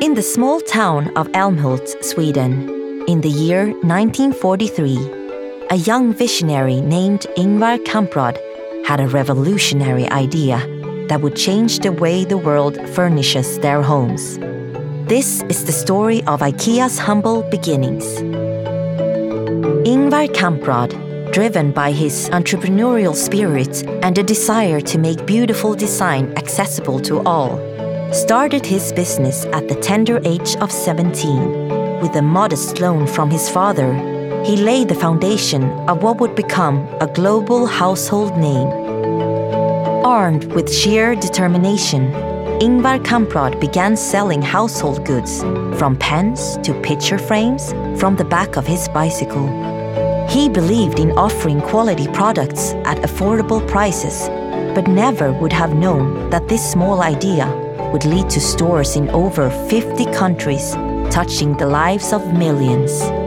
In the small town of Älmhult, Sweden, in the year 1943, a young visionary named Ingvar Kamprad had a revolutionary idea that would change the way the world furnishes their homes. This is the story of IKEA's humble beginnings. Ingvar Kamprad, driven by his entrepreneurial spirit and a desire to make beautiful design accessible to all, started his business at the tender age of 17. With a modest loan from his father, he laid the foundation of what would become a global household name. Armed with sheer determination, Ingvar Kamprad began selling household goods, from pens to picture frames, from the back of his bicycle. He believed in offering quality products at affordable prices, but never would have known that this small idea would lead to stores in over 50 countries, touching the lives of millions.